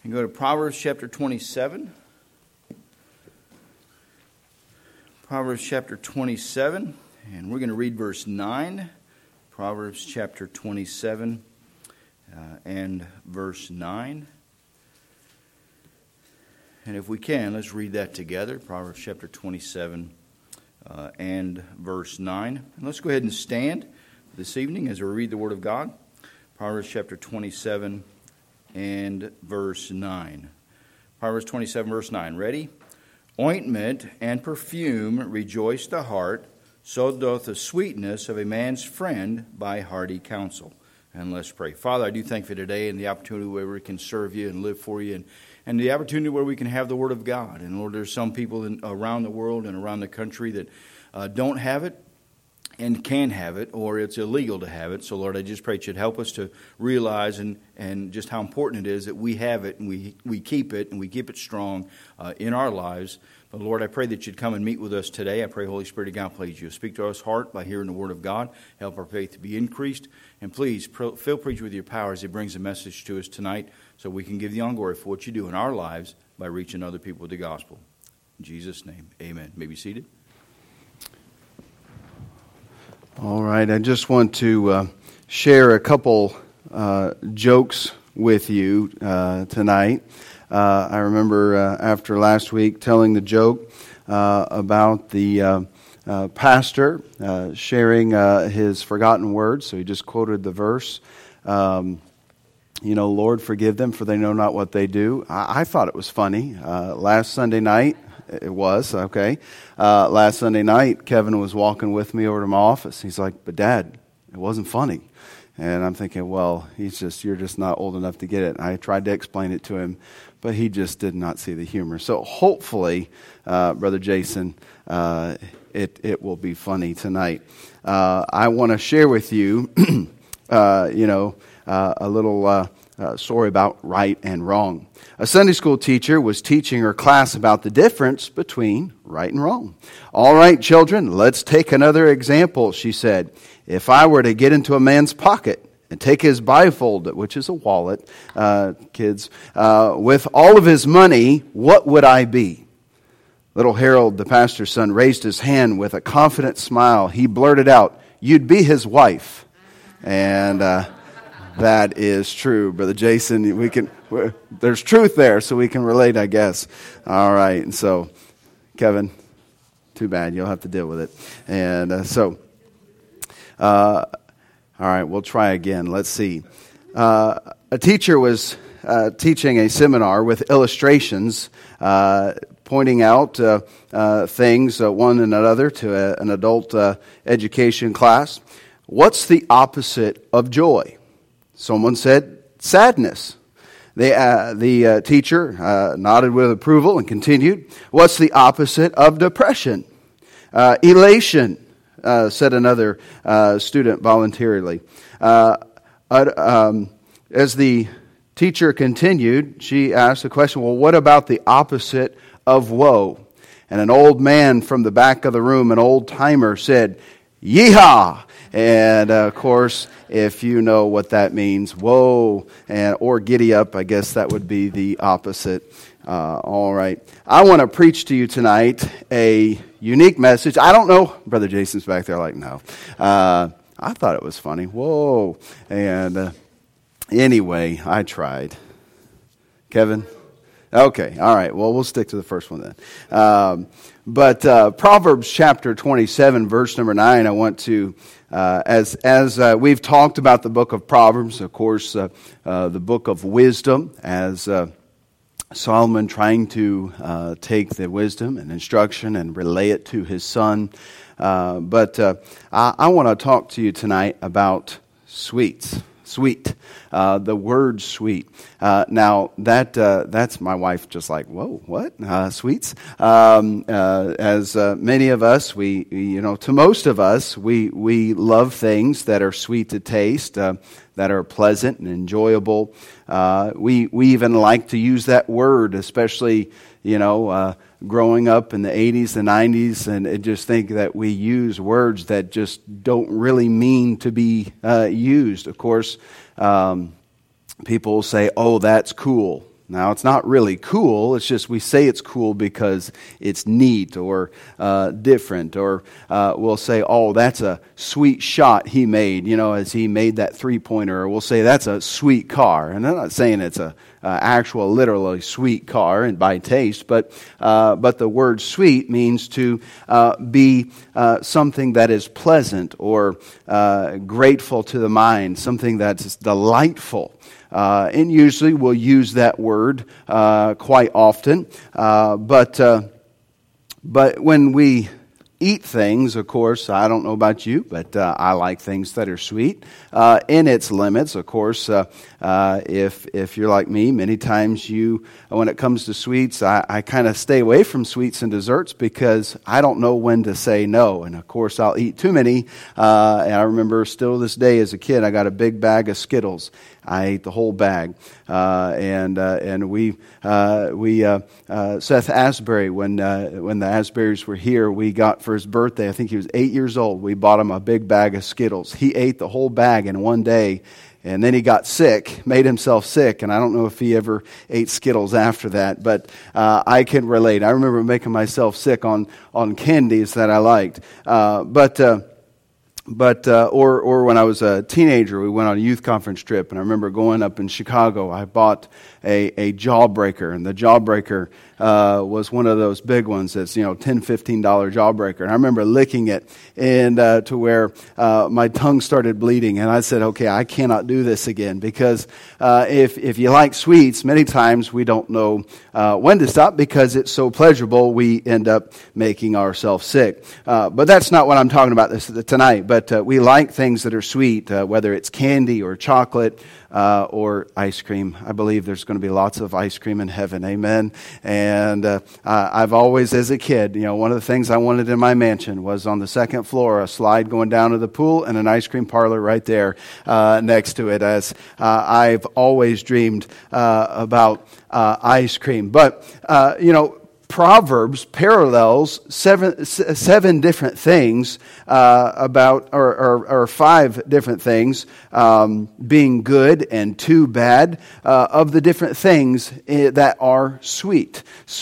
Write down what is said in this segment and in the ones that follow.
And go to Proverbs chapter 27. Proverbs chapter 27, and we're going to read verse 9. Proverbs chapter 27 and verse 9. And if we can, let's read that together. Proverbs chapter 27 and verse 9. And let's go ahead and stand this evening as we read the Word of God. Proverbs chapter 27 and verse 9. Proverbs 27, verse 9. Ready? Ointment and perfume rejoice the heart, so doth the sweetness of a man's friend by hearty counsel. And let's pray. Father, I do thank you for today and the opportunity where we can serve you and live for you, and the opportunity where we can have the Word of God. And Lord, there's some people around the world and around the country that don't have it and can have it, or it's illegal to have it. So Lord, I just pray that you'd help us to realize and just how important it is that we have it and we keep it and we keep it strong in our lives. But Lord, I pray that you'd come and meet with us today. I pray, Holy Spirit of God, please you speak to us heart by hearing the Word of God. Help our faith to be increased. And please fill preach with your power as he brings a message to us tonight so we can give the glory for what you do in our lives by reaching other people with the gospel. In Jesus' name, amen. You may be seated. All right, I just want to share a couple jokes with you tonight. I remember after last week telling the joke about the pastor sharing his forgotten words. So he just quoted the verse, Lord, forgive them, for they know not what they do. I thought it was funny. Last Sunday night, it was, okay. Last Sunday night, Kevin was walking with me over to my office. He's like, but Dad, it wasn't funny. And I'm thinking, well, you're just not old enough to get it. I tried to explain it to him, but he just did not see the humor. So hopefully, Brother Jason, it will be funny tonight. I want to share with you, a little story about right and wrong. A Sunday school teacher was teaching her class about the difference between right and wrong. All right, children, let's take another example, she said. If I were to get into a man's pocket and take his bifold, which is a wallet, kids, with all of his money, what would I be? Little Harold, the pastor's son, raised his hand with a confident smile. He blurted out, "You'd be his wife." And that is true, Brother Jason. There's truth there, so we can relate, I guess. All right, and so, Kevin, too bad. You'll have to deal with it. And all right, we'll try again. Let's see. A teacher was teaching a seminar with illustrations, pointing out things, one and another, to an adult education class. What's the opposite of joy? Someone said sadness. The teacher nodded with approval and continued. What's the opposite of depression? Elation, said another student voluntarily. As the teacher continued, she asked the question, well, what about the opposite of woe? And an old man from the back of the room, an old timer, said, yeehaw! And of course, if you know what that means, whoa, or giddy up, I guess that would be the opposite. All right. I want to preach to you tonight a unique message. I don't know. Brother Jason's back there like, no. I thought it was funny. Whoa. And anyway, I tried. Kevin? Okay. All right. Well, we'll stick to the first one then. But Proverbs chapter 27, verse number 9, I want to, as we've talked about the book of Proverbs, of course, the book of wisdom, as Solomon trying to take the wisdom and instruction and relay it to his son. But I want to talk to you tonight about sweets. Sweet. The word sweet. Now, that's my wife just like, whoa, what? Sweets? As many of us, to most of us, we love things that are sweet to taste, that are pleasant and enjoyable. We even like to use that word, especially, growing up in the 80s and 90s, and just think that we use words that just don't really mean to be used. Of course, people say, oh, that's cool. Now, it's not really cool. It's just we say it's cool because it's neat or different. Or we'll say, oh, that's a sweet shot he made, as he made that three-pointer. Or we'll say, that's a sweet car. And I'm not saying it's a actual, literally sweet car and by taste, but the word sweet means to be something that is pleasant or grateful to the mind, something that's delightful. And usually we'll use that word quite often. But when we eat things, of course, I don't know about you, but I like things that are sweet in its limits. Of course, if you're like me, many times when it comes to sweets, I kind of stay away from sweets and desserts because I don't know when to say no. And of course, I'll eat too many. And I remember still this day as a kid, I got a big bag of Skittles. I ate the whole bag, and we Seth Asbury, when the Asburys were here, we got for his birthday. I think he was 8 years old. We bought him a big bag of Skittles. He ate the whole bag in one day, and then he got sick, made himself sick, and I don't know if he ever ate Skittles after that. But I can relate. I remember making myself sick on candies that I liked, or when I was a teenager, we went on a youth conference trip, and I remember going up in Chicago. I bought a Jawbreaker, and the Jawbreaker was one of those big ones that's, $10, $15 Jawbreaker. And I remember licking it and to where my tongue started bleeding, and I said, okay, I cannot do this again, because if you like sweets, many times we don't know when to stop because it's so pleasurable, we end up making ourselves sick. But that's not what I'm talking about tonight. But we like things that are sweet, whether it's candy or chocolate or ice cream. I believe there's going to be lots of ice cream in heaven. Amen. And I've always, as a kid, one of the things I wanted in my mansion was on the second floor, a slide going down to the pool and an ice cream parlor right there next to it, as I've always dreamed about ice cream. But, Proverbs parallels seven different things about, or five different things, being good and two bad, of the different things that are sweet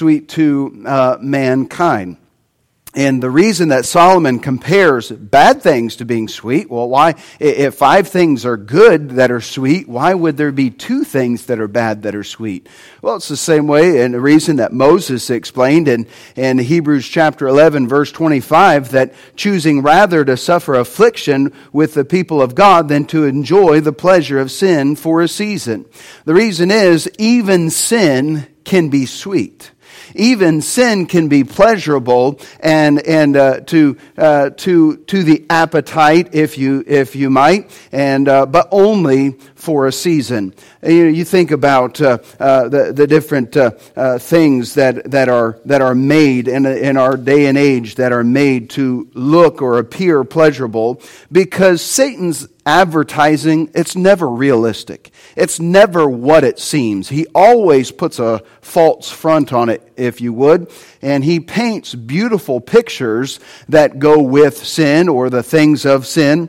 to mankind. And the reason that Solomon compares bad things to being sweet, well, why, if five things are good that are sweet, why would there be two things that are bad that are sweet? Well, it's the same way, and the reason that Moses explained in Hebrews chapter 11, verse 25, that choosing rather to suffer affliction with the people of God than to enjoy the pleasure of sin for a season. The reason is, even sin can be sweet. Even sin can be pleasurable and to the appetite, if you might, and but only for a season. You think about the different things that are made in our day and age, that are made to look or appear pleasurable, because Satan's advertising, it's never realistic. It's never what it seems. He always puts a false front on it, if you would, and he paints beautiful pictures that go with sin or the things of sin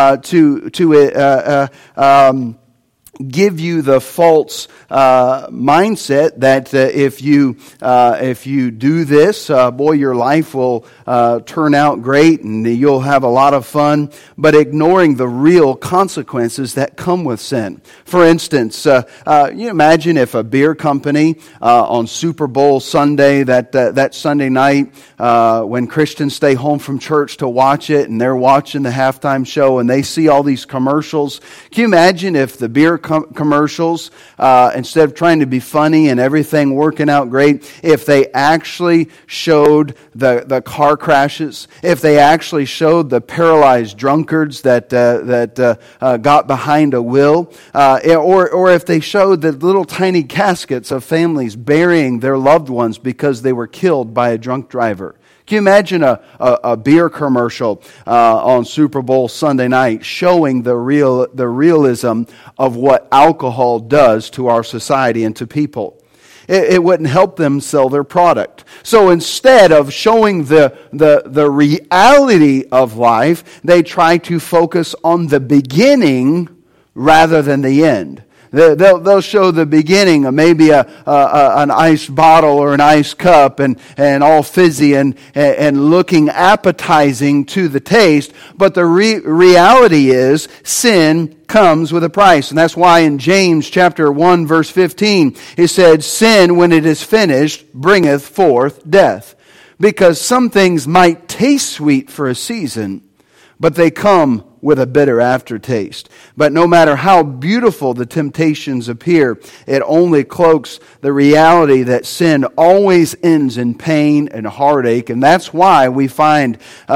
to give you the false mindset that if you do this, boy, your life will turn out great and you'll have a lot of fun, but ignoring the real consequences that come with sin. For instance, you imagine if a beer company on Super Bowl Sunday, that Sunday night, when Christians stay home from church to watch it, and they're watching the halftime show and they see all these commercials. Can you imagine if the beer commercials, instead of trying to be funny and everything working out great, if they actually showed the car crashes, if they actually showed the paralyzed drunkards that got behind a wheel, or if they showed the little tiny caskets of families burying their loved ones because they were killed by a drunk driver. Can you imagine a beer commercial on Super Bowl Sunday night showing the realism of what alcohol does to our society and to people? It wouldn't help them sell their product. So instead of showing the reality of life, they try to focus on the beginning rather than the end. they'll show the beginning of maybe an ice bottle or an ice cup and all fizzy and looking appetizing to the taste. But the reality is sin comes with a price. And that's why in James chapter 1 verse 15 it said, sin when it is finished bringeth forth death. Because some things might taste sweet for a season, but they come with a bitter aftertaste. But no matter how beautiful the temptations appear, it only cloaks the reality that sin always ends in pain and heartache. And that's why we find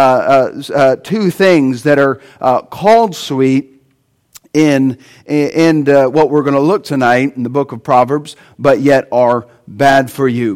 two things that are called sweet in what we're going to look tonight in the book of Proverbs, but yet are bad for you.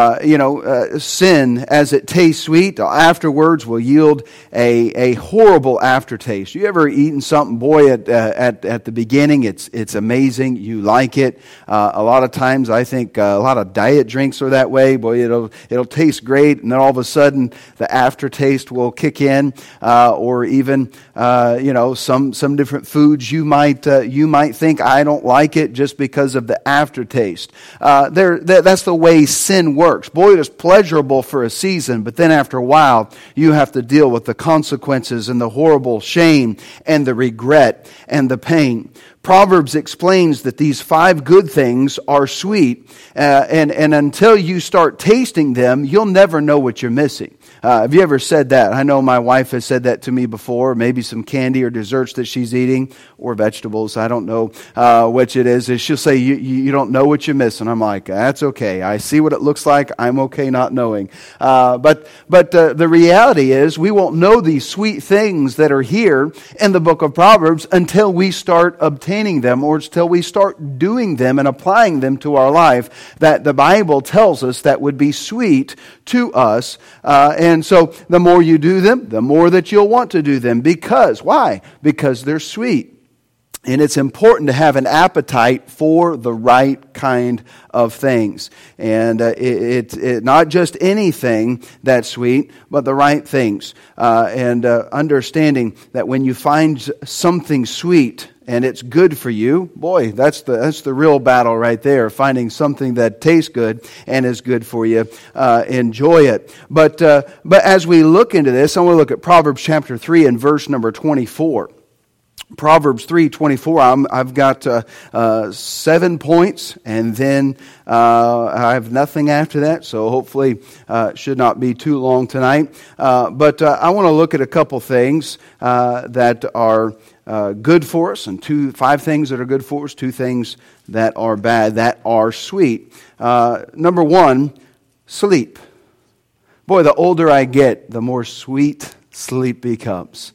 Sin, as it tastes sweet, afterwards will yield a horrible aftertaste. You ever eaten something, boy, at the beginning, it's amazing, you like it. A lot of times, I think a lot of diet drinks are that way. Boy, it'll taste great, and then all of a sudden, the aftertaste will kick in, or even some different foods you might think I don't like it just because of the aftertaste. That's the way sin works. Boy, it is pleasurable for a season, but then after a while, you have to deal with the consequences and the horrible shame and the regret and the pain. Proverbs explains that these 5 good things are sweet, and until you start tasting them, you'll never know what you're missing. Have you ever said that? I know my wife has said that to me before. Maybe some candy or desserts that she's eating, or vegetables. I don't know which it is. She'll say, you don't know what you're missing. I'm like, that's okay. I see what it looks like. I'm okay not knowing. But the reality is we won't know these sweet things that are here in the book of Proverbs until we start obtaining them, or until we start doing them and applying them to our life that the Bible tells us that would be sweet to us. And so the more you do them, the more that you'll want to do them. Because, why? Because they're sweet. And it's important to have an appetite for the right kind of things. And it not just anything that's sweet, but the right things. And understanding that when you find something sweet and it's good for you, boy, that's the real battle right there. Finding something that tastes good and is good for you, enjoy it. But as we look into this, I want to look at Proverbs chapter 3 and verse number 24. Proverbs 3:24. I've got 7 points, and then I have nothing after that. So hopefully, should not be too long tonight. But I want to look at a couple things that are good for us, and 5 things that are good for us, 2 things that are bad, that are sweet. Number 1, sleep. Boy, the older I get, the more sweet sleep becomes.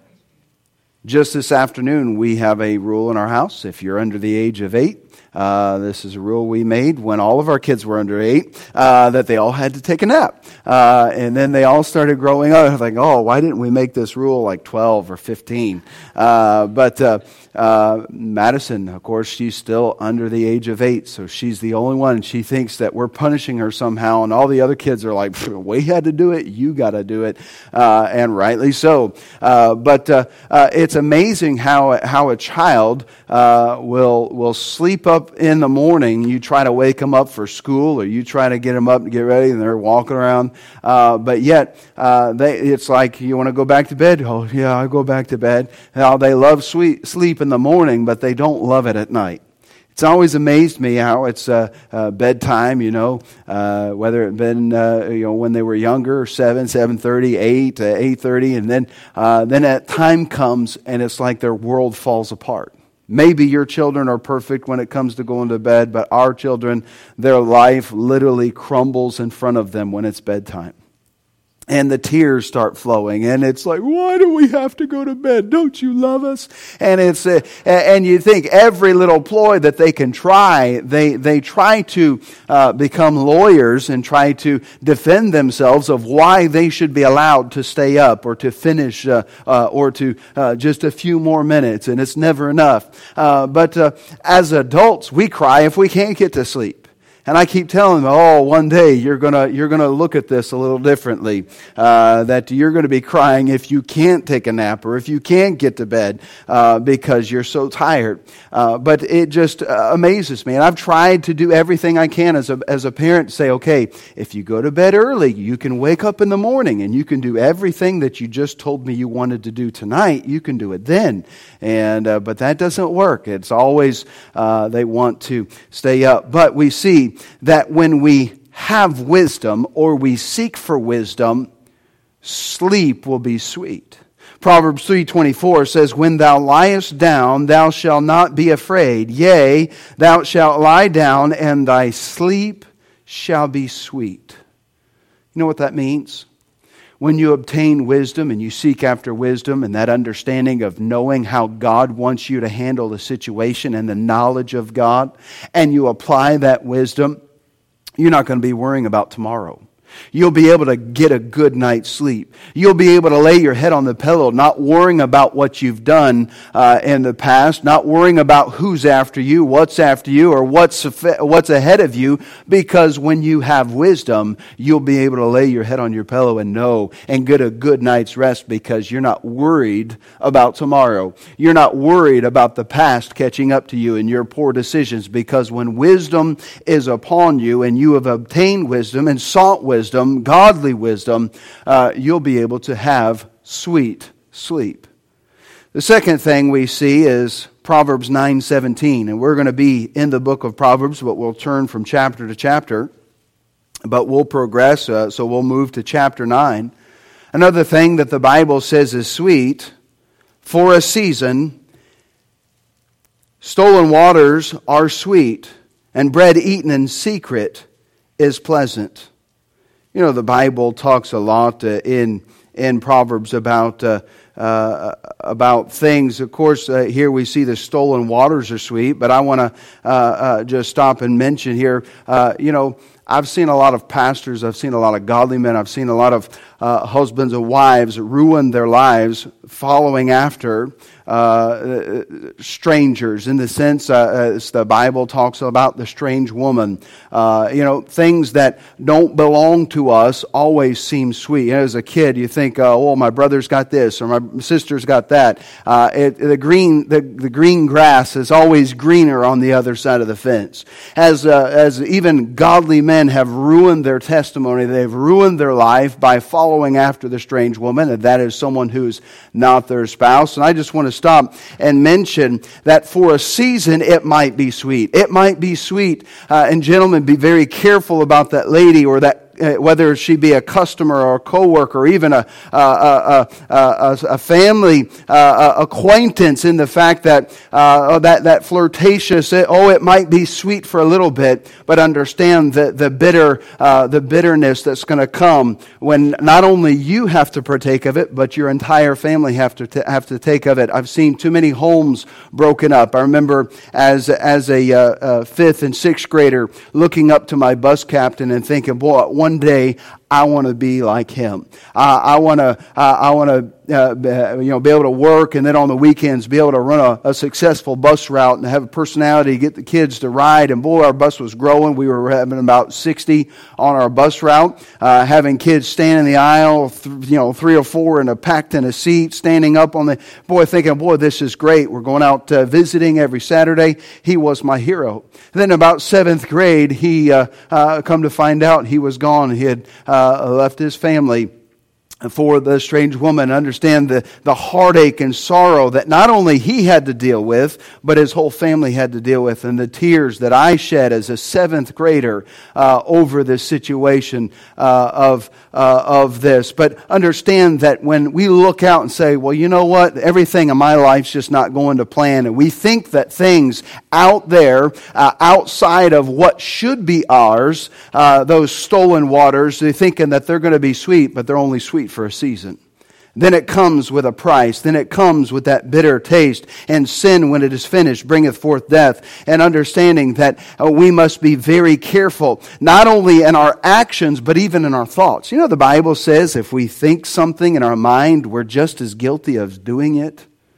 Just this afternoon, we have a rule in our house. If you're under the age of 8, this is a rule we made when all of our kids were under 8, that they all had to take a nap. And then they all started growing up. I was like, oh, why didn't we make this rule like 12 or 15? But Madison, of course, she's still under the age of 8, so she's the only one. She thinks that we're punishing her somehow, and all the other kids are like, we had to do it, you got to do it, and rightly so. But it's amazing how a child will sleep up in the morning. You try to wake them up for school, or you try to get them up and get ready, and they're walking around. But yet, it's like, you want to go back to bed? Oh, yeah, I go back to bed. How they love sleep in the morning, but they don't love it at night. It's always amazed me how it's bedtime, whether it been when they were younger, 7, 7:30, 8, 8:30, and then that time comes and it's like their world falls apart. Maybe your children are perfect when it comes to going to bed, but our children, their life literally crumbles in front of them when it's bedtime. And the tears start flowing, and it's like, why do we have to go to bed? Don't you love us? And it's and you think every little ploy that they can try, they try to become lawyers and try to defend themselves of why they should be allowed to stay up or to finish or to just a few more minutes, and it's never enough. But as adults, we cry if we can't get to sleep. And I keep telling them, oh, one day you're gonna look at this a little differently. That you're going to be crying if you can't take a nap or if you can't get to bed because you're so tired. But it just amazes me. And I've tried to do everything I can as a parent to say, okay, if you go to bed early, you can wake up in the morning and you can do everything that you just told me you wanted to do tonight. You can do it then. And but that doesn't work. It's always they want to stay up. But we see that when we have wisdom or we seek for wisdom, sleep will be sweet. Proverbs 3:24 says, when thou liest down, thou shalt not be afraid. Yea, thou shalt lie down, and thy sleep shall be sweet. You know what that means? When you obtain wisdom and you seek after wisdom and that understanding of knowing how God wants you to handle the situation and the knowledge of God, and you apply that wisdom, you're not going to be worrying about tomorrow. You'll be able to get a good night's sleep. You'll be able to lay your head on the pillow, not worrying about what you've done in the past, not worrying about who's after you, or what's ahead of you, because when you have wisdom, you'll be able to lay your head on your pillow and know and get a good night's rest because you're not worried about tomorrow. You're not worried about the past catching up to you and your poor decisions, because when wisdom is upon you and you have obtained wisdom and sought wisdom, godly wisdom, you'll be able to have sweet sleep. The second thing we see is Proverbs 9:17, and we're going to be in the book of Proverbs, but we'll turn from chapter to chapter, but we'll progress, so we'll move to chapter 9. Another thing that the Bible says is sweet, for a season, stolen waters are sweet, and bread eaten in secret is pleasant. You know, the Bible talks a lot in Proverbs about things. Of course, here we see the stolen waters are sweet, but I want to just stop and mention here, I've seen a lot of pastors, I've seen a lot of godly men, I've seen a lot of husbands and wives ruin their lives following after strangers, in the sense as the Bible talks about the strange woman. Things that don't belong to us always seem sweet. As a kid, you think, oh, my brother's got this, or my sister's got that. The green grass is always greener on the other side of the fence. As even godly men have ruined their testimony, they've ruined their life by following after the strange woman, and that is someone who's not their spouse. And I just want to stop and mention that for a season it might be sweet. It might be sweet. And gentlemen, be very careful about that lady or that whether she be a customer or a coworker, or even a family acquaintance, in the fact that that flirtatious, it might be sweet for a little bit, but understand the bitterness that's going to come when not only you have to partake of it, but your entire family have to take of it. I've seen too many homes broken up. I remember as a fifth and sixth grader looking up to my bus captain and thinking, boy, one day I want to be like him. I want to be able to work, and then on the weekends be able to run a successful bus route and have a personality to get the kids to ride. And boy, our bus was growing. We were having about 60 on our bus route, having kids stand in the aisle, 3 or 4 packed in a seat, standing up on the, thinking, this is great. We're going out visiting every Saturday. He was my hero. And then about 7th grade, he come to find out he was gone. He had left his family for the strange woman. Understand the heartache and sorrow that not only he had to deal with, but his whole family had to deal with, and the tears that I shed as a 7th grader over this situation of this. But understand that when we look out and say, well, you know what, everything in my life's just not going to plan, and we think that things out there, outside of what should be ours, those stolen waters, they're thinking that they're going to be sweet, but they're only sweet for a season. Then it comes with a price. Then it comes with that bitter taste. And sin, when it is finished, bringeth forth death. And understanding that we must be very careful, not only in our actions, but even in our thoughts. The Bible says if we think something in our mind, we're just as guilty of doing it.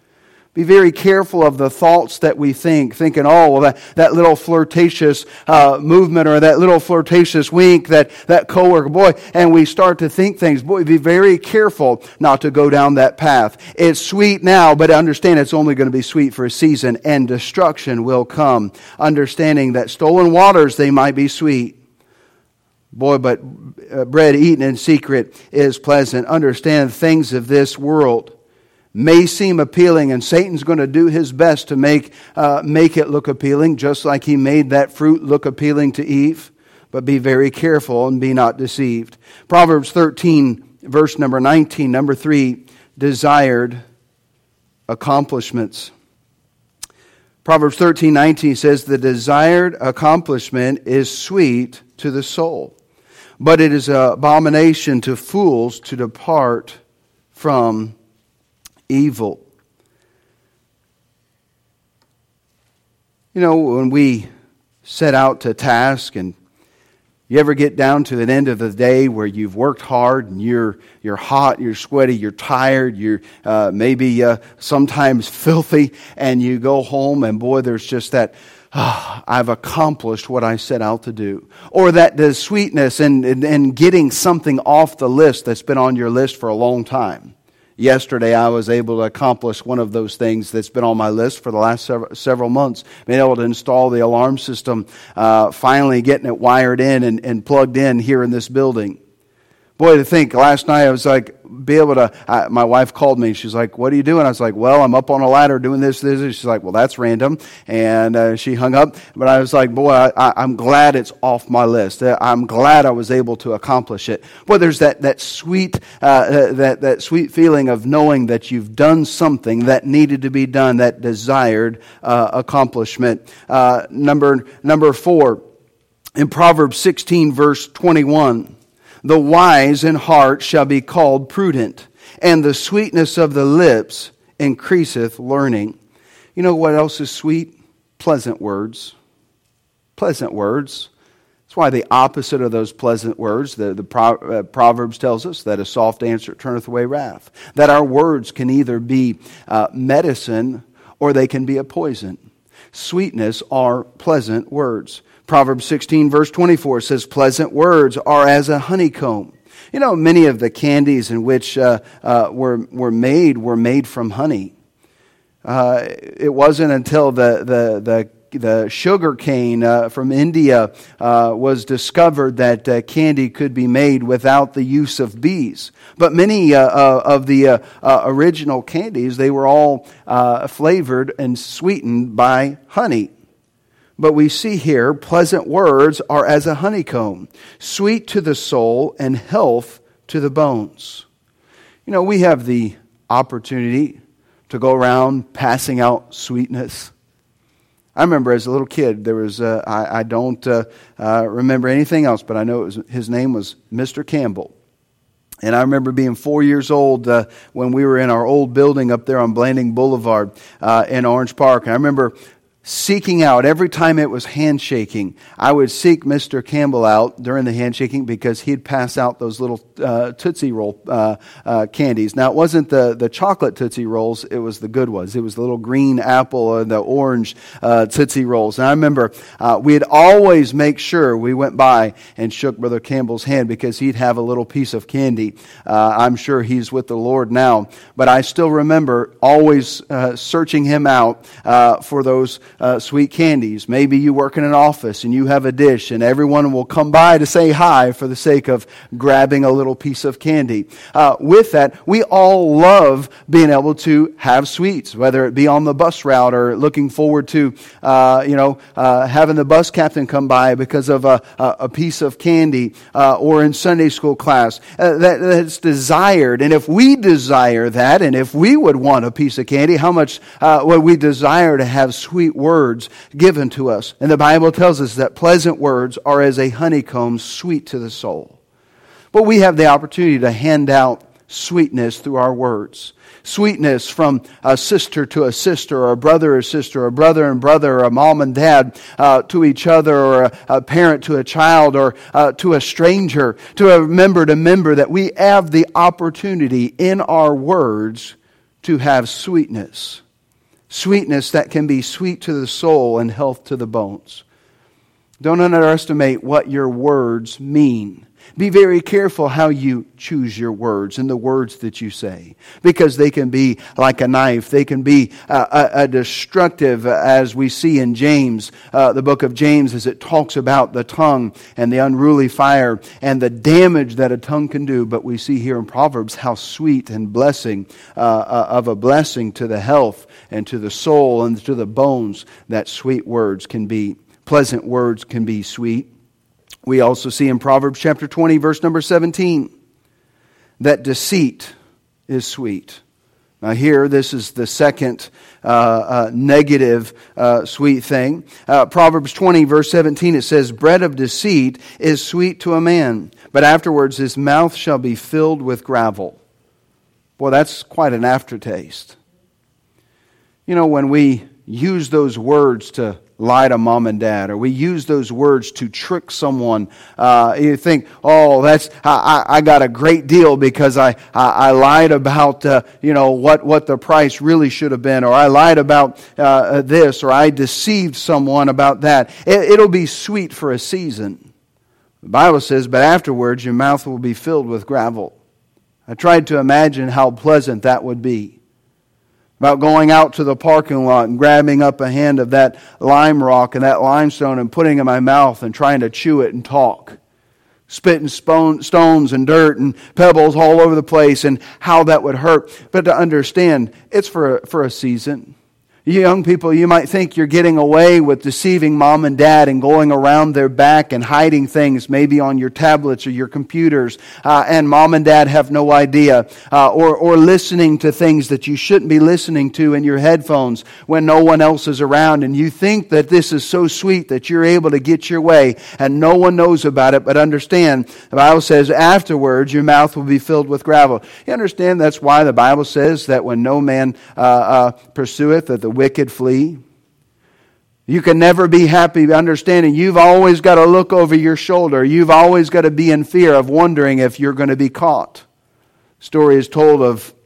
Be very careful of the thoughts that we think, thinking, oh, well, that little flirtatious movement or that little flirtatious wink, that coworker, boy, and we start to think things. Boy, be very careful not to go down that path. It's sweet now, but understand it's only going to be sweet for a season, and destruction will come. Understanding that stolen waters, they might be sweet. Boy, but bread eaten in secret is pleasant. Understand things of this world may seem appealing, and Satan's going to do his best to make it look appealing, just like he made that fruit look appealing to Eve. But be very careful and be not deceived. Proverbs 13, verse number 19, number 3, desired accomplishments. Proverbs 13:19 says, the desired accomplishment is sweet to the soul, but it is an abomination to fools to depart from evil. You know, when we set out to task, and you ever get down to the end of the day where you've worked hard and you're hot, you're sweaty, you're tired, you're maybe sometimes filthy, and you go home and boy, there's just that, I've accomplished what I set out to do. Or that the sweetness and getting something off the list that's been on your list for a long time. Yesterday, I was able to accomplish one of those things that's been on my list for the last several months. Being able to install the alarm system, finally getting it wired in and plugged in here in this building. Boy, to think, last night I was like, my wife called me. She's like, what are you doing? I was like, well, I'm up on a ladder doing this. She's like, well, that's random. And she hung up. But I was like, boy, I'm glad it's off my list. I'm glad I was able to accomplish it. Boy, there's that sweet that sweet feeling of knowing that you've done something that needed to be done, that desired accomplishment. Number 4, in Proverbs 16, verse 21, the wise in heart shall be called prudent, and the sweetness of the lips increaseth learning. You know what else is sweet? Pleasant words. Pleasant words. That's why the opposite of those pleasant words, the Proverbs tells us that a soft answer turneth away wrath. That our words can either be medicine or they can be a poison. Sweetness are pleasant words. Proverbs 16, verse 24 says, pleasant words are as a honeycomb. You know, many of the candies in which were made from honey. It wasn't until the sugar cane from India was discovered that candy could be made without the use of bees. But many of the original candies, they were all flavored and sweetened by honey. But we see here, pleasant words are as a honeycomb, sweet to the soul and health to the bones. You know, we have the opportunity to go around passing out sweetness. I remember as a little kid, there was, I don't remember anything else, but I know his name was Mr. Campbell. And I remember being 4 years old when we were in our old building up there on Blanding Boulevard in Orange Park. And I remember seeking out, every time it was handshaking, I would seek Mr. Campbell out during the handshaking because he'd pass out those little Tootsie Roll candies. Now, it wasn't the chocolate Tootsie Rolls, it was the good ones. It was the little green apple and the orange Tootsie Rolls. And I remember we'd always make sure we went by and shook Brother Campbell's hand because he'd have a little piece of candy. I'm sure he's with the Lord now. But I still remember always searching him out for those sweet candies. Maybe you work in an office and you have a dish and everyone will come by to say hi for the sake of grabbing a little piece of candy. With that, we all love being able to have sweets, whether it be on the bus route or looking forward to, having the bus captain come by because of a piece of candy, or in Sunday school class. That's desired. And if we desire that, and if we would want a piece of candy, how much would we desire to have sweet words given to us? And the Bible tells us that pleasant words are as a honeycomb, sweet to the soul. But we have the opportunity to hand out sweetness through our words. Sweetness from a sister to a sister, or a brother or sister, or a brother and brother, or a mom and dad to each other, or a parent to a child, or to a stranger, to a member to member, that we have the opportunity in our words to have sweetness. Sweetness that can be sweet to the soul and health to the bones. Don't underestimate what your words mean. Be very careful how you choose your words and the words that you say, because they can be like a knife. They can be a destructive, as we see in James, the book of James, as it talks about the tongue and the unruly fire and the damage that a tongue can do. But we see here in Proverbs how sweet and blessing of a blessing to the health and to the soul and to the bones that sweet words can be. Pleasant words can be sweet. We also see in Proverbs chapter 20, verse number 17, that deceit is sweet. Now here, this is the second negative sweet thing. Proverbs 20, verse 17, it says, bread of deceit is sweet to a man, but afterwards his mouth shall be filled with gravel. Boy, that's quite an aftertaste. You know, when we use those words to lie to mom and dad, or we use those words to trick someone, you think, oh, I got a great deal because I lied about what the price really should have been, or I lied about this, or I deceived someone about that. It'll be sweet for a season. The Bible says, but afterwards your mouth will be filled with gravel. I tried to imagine how pleasant that would be. About going out to the parking lot and grabbing up a hand of that lime rock and that limestone and putting it in my mouth and trying to chew it and talk. Spitting stones and dirt and pebbles all over the place, and how that would hurt. But to understand, it's for a season. You young people, you might think you're getting away with deceiving mom and dad and going around their back and hiding things maybe on your tablets or your computers, and mom and dad have no idea, or listening to things that you shouldn't be listening to in your headphones when no one else is around, and you think that this is so sweet that you're able to get your way and no one knows about it. But understand, the Bible says afterwards your mouth will be filled with gravel. You understand that's why the Bible says that when no man pursueth, that the wicked flee. You can never be happy understanding you've always got to look over your shoulder. You've always got to be in fear of wondering if you're going to be caught. Story is told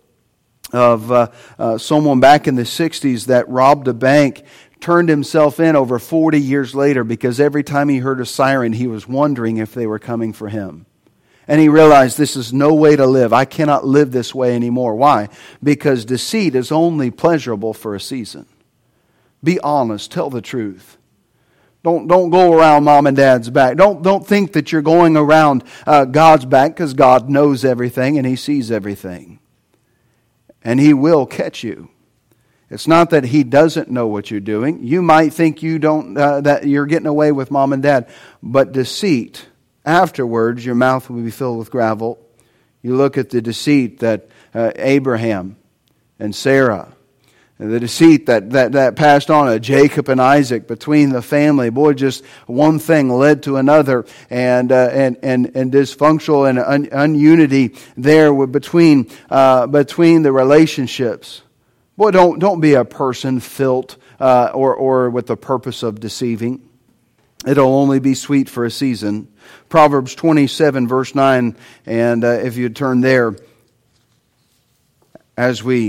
of someone back in the 60s that robbed a bank, turned himself in over 40 years later because every time he heard a siren he was wondering if they were coming for him. And he realized this is no way to live. I cannot live this way anymore. Why? Because deceit is only pleasurable for a season. Be honest. Tell the truth. Don't go around mom and dad's back. Don't think that you're going around God's back, because God knows everything and He sees everything. And He will catch you. It's not that He doesn't know what you're doing. You might think you don't that you're getting away with mom and dad, but deceit. Afterwards, your mouth will be filled with gravel. You look at the deceit that Abraham and Sarah, and the deceit that passed on to Jacob and Isaac between the family. Boy, just one thing led to another, and dysfunctional and ununity there between the relationships. Boy, don't be a person filled or with the purpose of deceiving. It'll only be sweet for a season. Proverbs 27, verse 9, and if you turn there, as we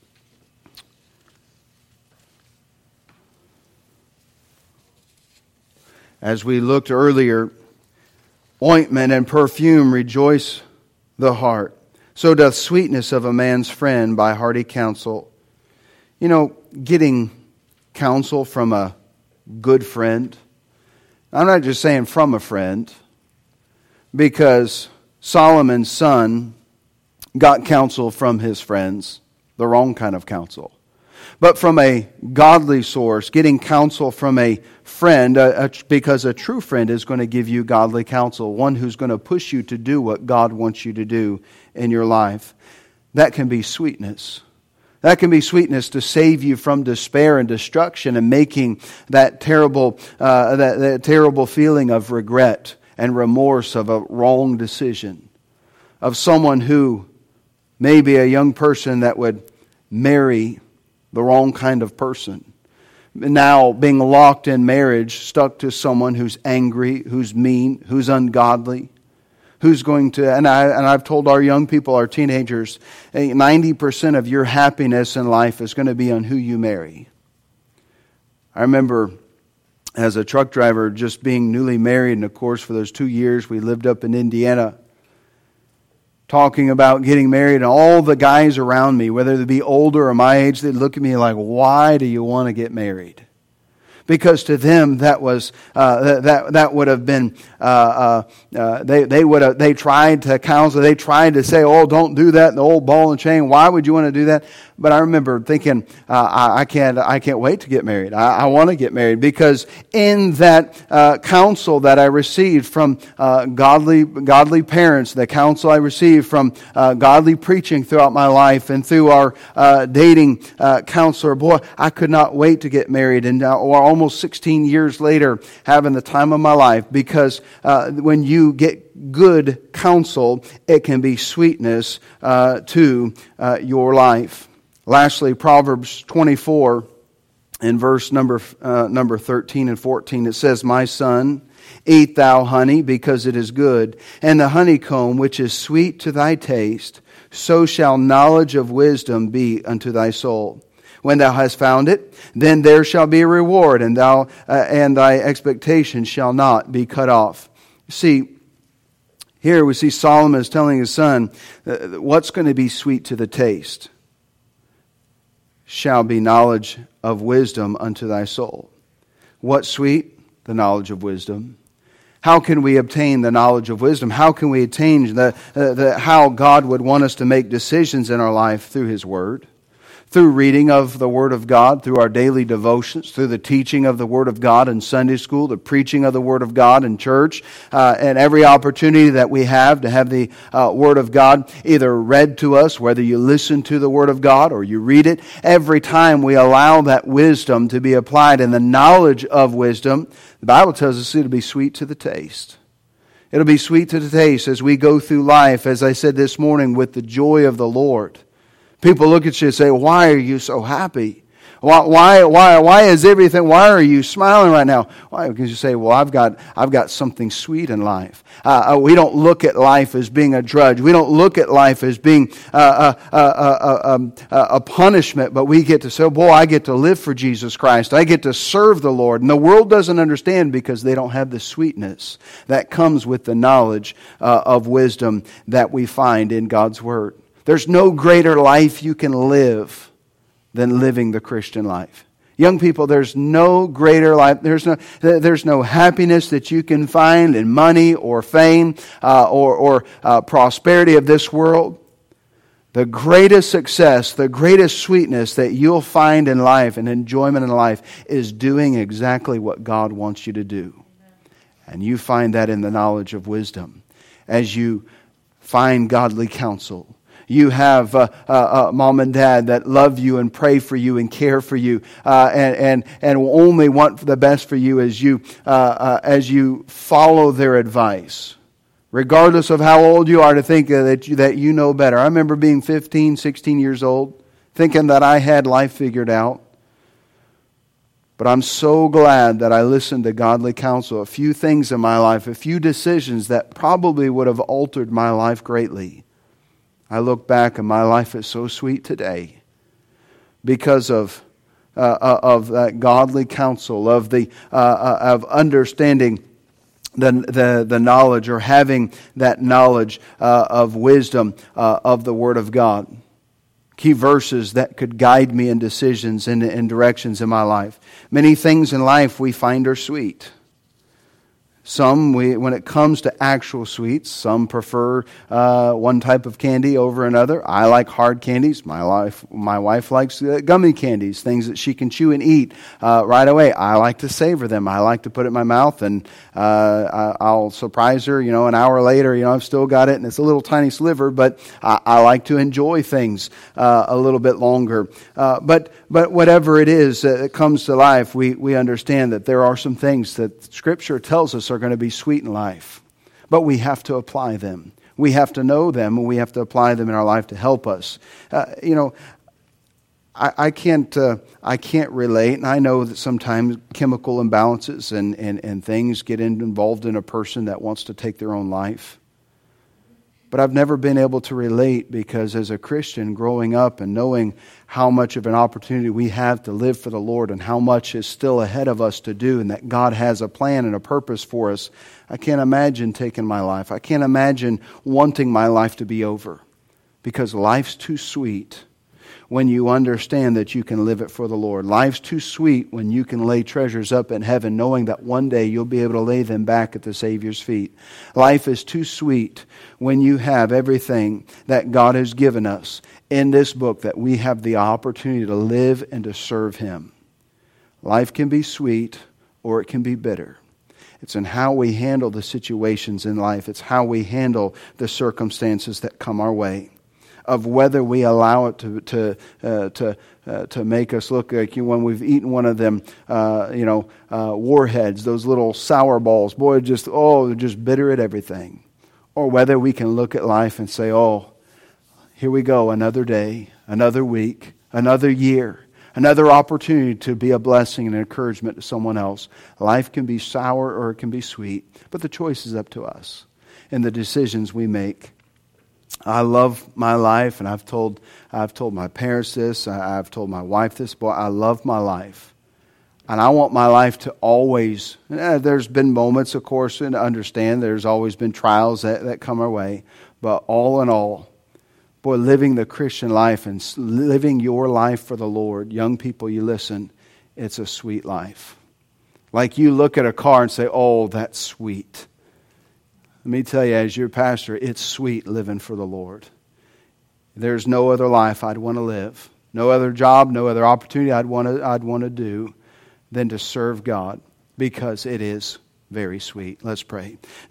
looked earlier, ointment and perfume rejoice the heart. So doth sweetness of a man's friend by hearty counsel. You know, getting counsel from a good friend. I'm not just saying from a friend, because Solomon's son got counsel from his friends, the wrong kind of counsel. But from a godly source, getting counsel from a friend, because a true friend is going to give you godly counsel, one who's going to push you to do what God wants you to do in your life. That can be sweetness. That can be sweetness to save you from despair and destruction and making that terrible feeling of regret and remorse of a wrong decision. Of someone who may be a young person that would marry the wrong kind of person. Now being locked in marriage, stuck to someone who's angry, who's mean, who's ungodly, who's going to, and I've told our young people, our teenagers, 90% of your happiness in life is going to be on who you marry. I remember as a truck driver just being newly married, and of course for those 2 years we lived up in Indiana, talking about getting married, and all the guys around me, whether they be older or my age, they'd look at me like, why do you want to get married? Because to them that was that would have been they tried to counsel, they tried to say, oh, don't do that, the old ball and chain. Why would you want to do that? But I remember thinking, I can't wait to get married. I want to get married, because in that counsel that I received from godly parents, the counsel I received from godly preaching throughout my life, and through our dating counselor, boy, I could not wait to get married. And almost 16 years later, having the time of my life, because when you get good counsel, it can be sweetness to your life. Lastly, Proverbs 24, in verse number 13 and 14, it says, my son, eat thou honey, because it is good, and the honeycomb which is sweet to thy taste, so shall knowledge of wisdom be unto thy soul. When thou hast found it, then there shall be a reward, and thy expectation shall not be cut off. See, here we see Solomon is telling his son, what's going to be sweet to the taste shall be knowledge of wisdom unto thy soul. What's sweet? The knowledge of wisdom. How can we obtain the knowledge of wisdom? How can we attain how God would want us to make decisions in our life? Through His Word. Through reading of the Word of God, through our daily devotions, through the teaching of the Word of God in Sunday school, the preaching of the Word of God in church, and every opportunity that we have to have the Word of God either read to us, whether you listen to the Word of God or you read it, every time we allow that wisdom to be applied and the knowledge of wisdom, the Bible tells us it'll be sweet to the taste. It'll be sweet to the taste as we go through life, as I said this morning, with the joy of the Lord. People look at you and say, why are you so happy? Why is everything, why are you smiling right now? Why? Because you say, well, I've got something sweet in life. We don't look at life as being a drudge. We don't look at life as being a punishment, but we get to say, boy, I get to live for Jesus Christ. I get to serve the Lord. And the world doesn't understand because they don't have the sweetness that comes with the knowledge of wisdom that we find in God's Word. There's no greater life you can live than living the Christian life. Young people, there's no greater life. There's no happiness that you can find in money or fame or prosperity of this world. The greatest success, the greatest sweetness that you'll find in life and enjoyment in life is doing exactly what God wants you to do. And you find that in the knowledge of wisdom. As you find godly counsel, you have mom and dad that love you and pray for you and care for you, and will only want the best for you as you follow their advice, regardless of how old you are, to think that you know better. I remember being 15, 16 years old, thinking that I had life figured out. But I'm so glad that I listened to godly counsel. A few things in my life, a few decisions that probably would have altered my life greatly. I look back and my life is so sweet today because of that godly counsel, of understanding the knowledge, or having that knowledge of wisdom of the Word of God. Key verses that could guide me in decisions and directions in my life. Many things in life we find are sweet. Some, when it comes to actual sweets, some prefer one type of candy over another. I like hard candies. My wife likes gummy candies, things that she can chew and eat right away. I like to savor them. I like to put it in my mouth, and I'll surprise her. An hour later, I've still got it, and it's a little tiny sliver. But I like to enjoy things a little bit longer. But whatever it is that comes to life, we understand that there are some things that Scripture tells us are going to be sweet in life, but we have to apply them. We have to know them, and we have to apply them in our life to help us. I can't relate, and I know that sometimes chemical imbalances and things get involved in a person that wants to take their own life. But I've never been able to relate because as a Christian growing up and knowing how much of an opportunity we have to live for the Lord and how much is still ahead of us to do and that God has a plan and a purpose for us, I can't imagine taking my life. I can't imagine wanting my life to be over because life's too sweet when you understand that you can live it for the Lord. Life's too sweet when you can lay treasures up in heaven knowing that one day you'll be able to lay them back at the Savior's feet. Life is too sweet when you have everything that God has given us in this book that we have the opportunity to live and to serve Him. Life can be sweet or it can be bitter. It's in how we handle the situations in life. It's how we handle the circumstances that come our way. Of whether we allow it to make us look like when we've eaten one of them, warheads, those little sour balls. Boy, they're just bitter at everything. Or whether we can look at life and say, oh, here we go, another day, another week, another year, another opportunity to be a blessing and encouragement to someone else. Life can be sour or it can be sweet, but the choice is up to us and the decisions we make. I love my life, and I've told my parents this, I've told my wife this, boy, I love my life. And I want my life to always, there's been moments, of course, and understand there's always been trials that come our way, but all in all, boy, living the Christian life and living your life for the Lord, young people, you listen, it's a sweet life. Like you look at a car and say, oh, that's sweet. Let me tell you, as your pastor, it's sweet living for the Lord. There's no other life I'd want to live, no other job, no other opportunity I'd want to do than to serve God because it is very sweet. Let's pray.